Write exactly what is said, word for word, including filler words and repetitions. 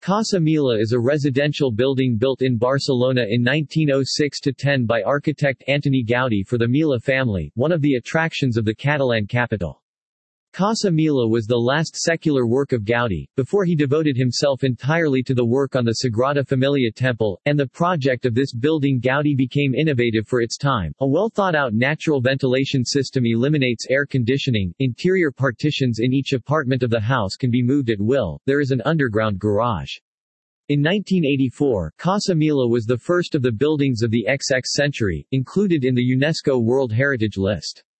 Casa Mila is a residential building built in Barcelona in nineteen oh six to ten by architect Antoni Gaudí for the Mila family, one of the attractions of the Catalan capital. Casa Mila was the last secular work of Gaudí, before he devoted himself entirely to the work on the Sagrada Familia temple, and the project of this building Gaudí became innovative for its time. A well-thought-out natural ventilation system eliminates air conditioning, interior partitions in each apartment of the house can be moved at will, there is an underground garage. In nineteen eighty-four, Casa Mila was the first of the buildings of the twenty-first century, included in the UNESCO World Heritage List.